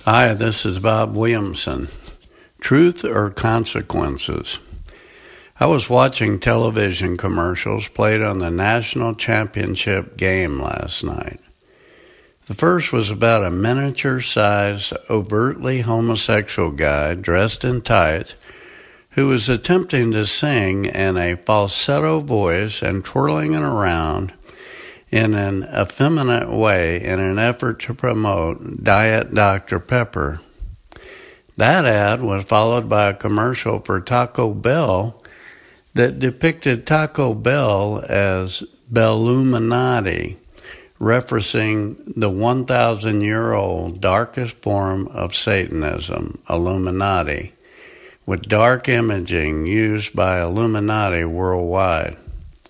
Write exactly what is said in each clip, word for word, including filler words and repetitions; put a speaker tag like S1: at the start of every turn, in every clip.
S1: Hi, this is Bob Williamson. Truth or consequences? I was watching television commercials played on the national championship game last night. The first was about a miniature-sized, overtly homosexual guy dressed in tights who was attempting to sing in a falsetto voice and twirling it around in an effeminate way in an effort to promote Diet Doctor Pepper. That ad was followed by a commercial for Taco Bell that depicted Taco Bell as Belluminati, referencing the one thousand year old darkest form of Satanism, Illuminati, with dark imaging used by Illuminati worldwide.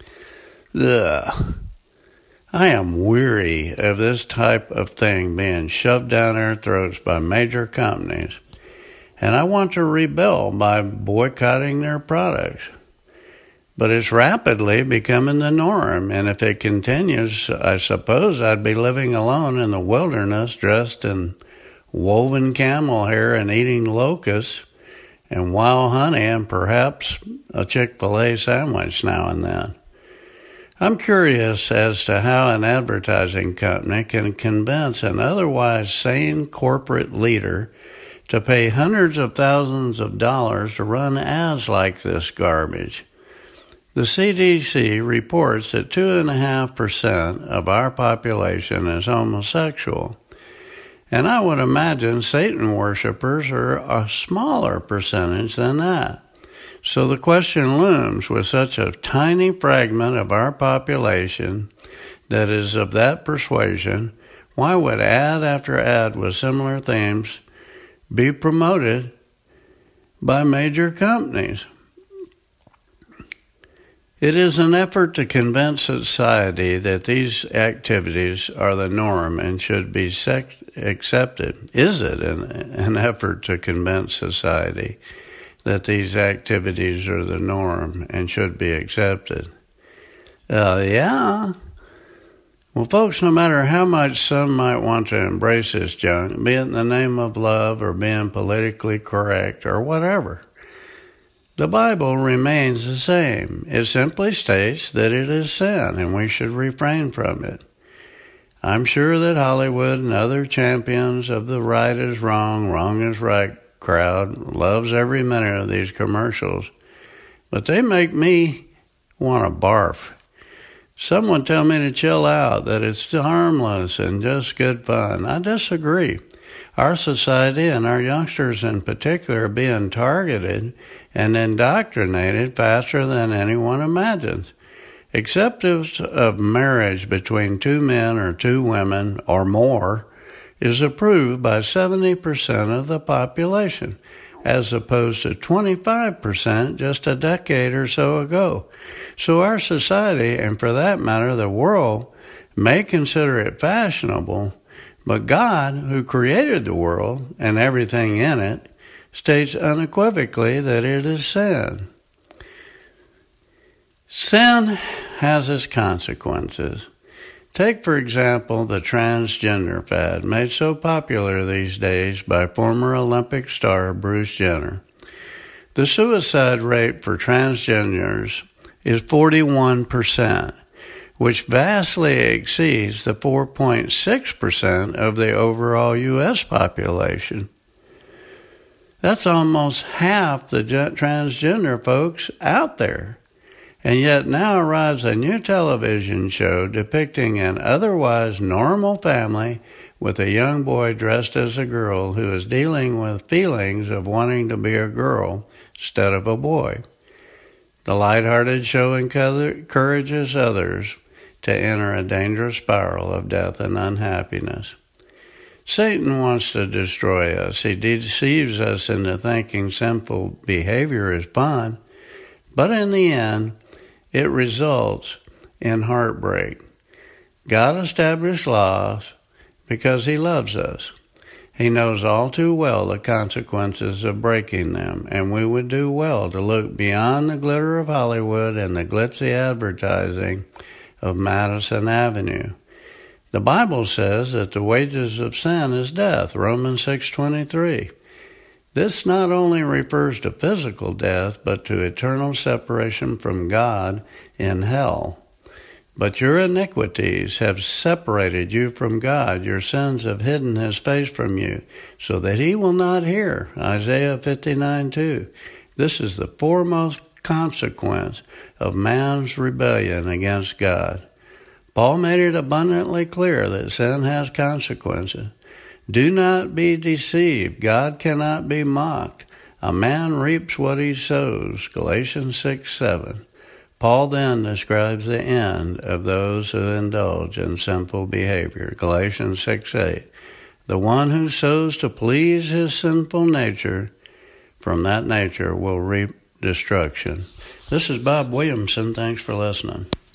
S1: Ugh. I am weary of this type of thing being shoved down our throats by major companies, and I want to rebel by boycotting their products. But it's rapidly becoming the norm, and if it continues, I suppose I'd be living alone in the wilderness dressed in woven camel hair and eating locusts and wild honey and perhaps a Chick-fil-A sandwich now and then. I'm curious as to how an advertising company can convince an otherwise sane corporate leader to pay hundreds of thousands of dollars to run ads like this garbage. The C D C reports that two point five percent of our population is homosexual, and I would imagine Satan worshipers are a smaller percentage than that. So the question looms, with such a tiny fragment of our population that is of that persuasion, why would ad after ad with similar themes be promoted by major companies? It is an effort to convince society that these activities are the norm and should be sec- accepted. Is it an, an effort to convince society that these activities are the norm and should be accepted? Uh, yeah. Well, folks, no matter how much some might want to embrace this junk, be it in the name of love or being politically correct or whatever, the Bible remains the same. It simply states that it is sin and we should refrain from it. I'm sure that Hollywood and other champions of the right is wrong, wrong is right crowd loves every minute of these commercials, but they make me want to barf. Someone tell me to chill out, that it's harmless and just good fun. I disagree. Our society and our youngsters in particular are being targeted and indoctrinated faster than anyone imagines. Acceptance of marriage between two men or two women or more is approved by seventy percent of the population, as opposed to twenty-five percent just a decade or so ago. So our society, and for that matter the world, may consider it fashionable, but God, who created the world and everything in it, states unequivocally that it is sin. Sin has its consequences. Take, for example, the transgender fad made so popular these days by former Olympic star Bruce Jenner. The suicide rate for transgenders is forty-one percent, which vastly exceeds the four point six percent of the overall U S population. That's almost half the transgender folks out there. And yet now arrives a new television show depicting an otherwise normal family with a young boy dressed as a girl who is dealing with feelings of wanting to be a girl instead of a boy. The lighthearted show encourages others to enter a dangerous spiral of death and unhappiness. Satan wants to destroy us. He deceives us into thinking sinful behavior is fun, but in the end, it results in heartbreak. God established laws because He loves us. He knows all too well the consequences of breaking them, and we would do well to look beyond the glitter of Hollywood and the glitzy advertising of Madison Avenue. The Bible says that the wages of sin is death, Romans six twenty-three. This not only refers to physical death, but to eternal separation from God in hell. But your iniquities have separated you from God. Your sins have hidden his face from you, so that he will not hear. Isaiah fifty-nine two. This is the foremost consequence of man's rebellion against God. Paul made it abundantly clear that sin has consequences. Do not be deceived. God cannot be mocked. A man reaps what he sows. Galatians six seven. Paul then describes the end of those who indulge in sinful behavior. Galatians six eight. The one who sows to please his sinful nature, from that nature will reap destruction. This is Bob Williamson. Thanks for listening.